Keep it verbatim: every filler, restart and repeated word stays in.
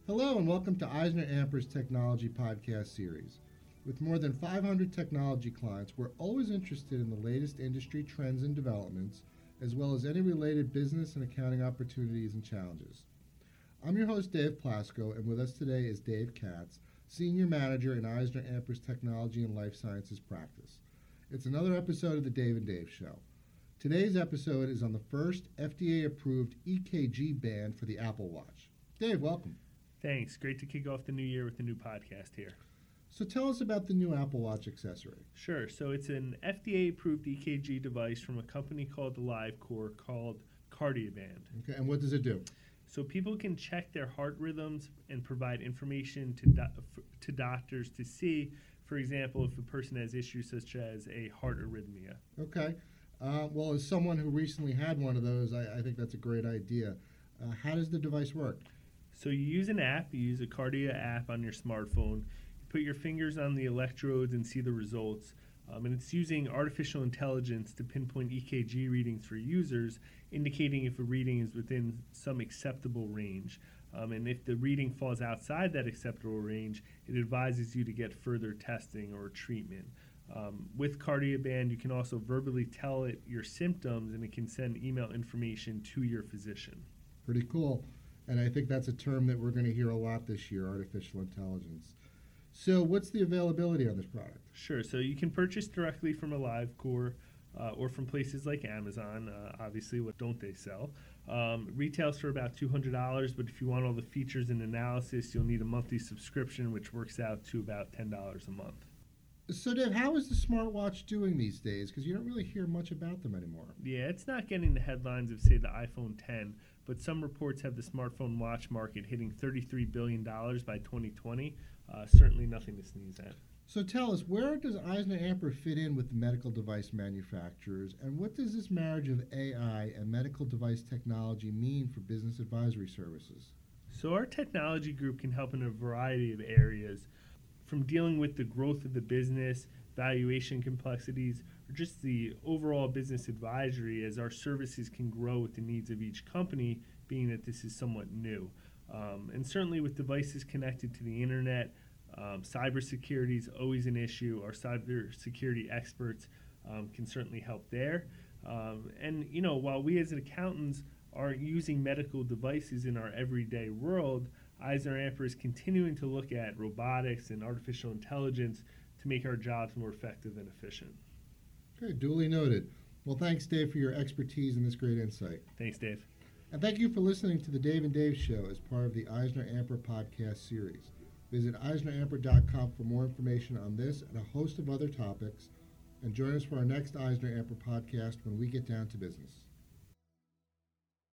Hello and welcome to EisnerAmper's Technology Podcast Series. With more than five hundred technology clients, we're always interested in the latest industry trends and developments, as well as any related business and accounting opportunities and challenges. I'm your host, Dave Plasko, and with us today is Dave Katz, Senior Manager in EisnerAmper's Technology and Life Sciences Practice. It's another episode of the Dave and Dave Show. Today's episode is on the first F D A-approved E K G band for the Apple Watch. Dave, welcome. Thanks. Great to kick off the new year with a new podcast here. So tell us about the new Apple Watch accessory. Sure. So it's an F D A-approved E K G device from a company called AliveCor called Cardioband. Okay, and what does it do? So people can check their heart rhythms and provide information to do- to doctors to see, for example, if a person has issues such as a heart arrhythmia. Okay. Uh, well, as someone who recently had one of those, I, I think that's a great idea. Uh, how does the device work? So you use an app, you use a Cardia app on your smartphone, you put your fingers on the electrodes and see the results, um, and it's using artificial intelligence to pinpoint E K G readings for users, indicating if a reading is within some acceptable range. Um, and if the reading falls outside that acceptable range, it advises you to get further testing or treatment. Um, with Cardioband, you can also verbally tell it your symptoms, and it can send email information to your physician. Pretty cool. And I think that's a term that we're going to hear a lot this year, artificial intelligence. So what's the availability on this product? Sure. So you can purchase directly from AliveCor uh, or from places like Amazon. Uh, obviously, what don't they sell? Um, retails for about two hundred dollars, but if you want all the features and analysis, you'll need a monthly subscription, which works out to about ten dollars a month. So, Dave, how is the smartwatch doing these days? Because you don't really hear much about them anymore. Yeah, it's not getting the headlines of, say, the iPhone ten, but some reports have the smartphone watch market hitting thirty-three billion dollars by twenty twenty. Uh, certainly nothing to sneeze at. So tell us, where does EisnerAmper fit in with the medical device manufacturers, and what does this marriage of A I and medical device technology mean for business advisory services? So our technology group can help in a variety of areas, from dealing with the growth of the business, valuation complexities, or just the overall business advisory as our services can grow with the needs of each company, being that this is somewhat new. Um, and certainly with devices connected to the internet, um, cybersecurity is always an issue. Our cybersecurity experts um, can certainly help there. Um, and, you know, while we as accountants aren't using medical devices in our everyday world, EisnerAmper is continuing to look at robotics and artificial intelligence to make our jobs more effective and efficient. Okay, duly noted. Well, thanks, Dave, for your expertise and this great insight. Thanks, Dave. And thank you for listening to the Dave and Dave Show as part of the EisnerAmper podcast series. Visit Eisner Amper dot com for more information on this and a host of other topics, and join us for our next EisnerAmper podcast when we get down to business.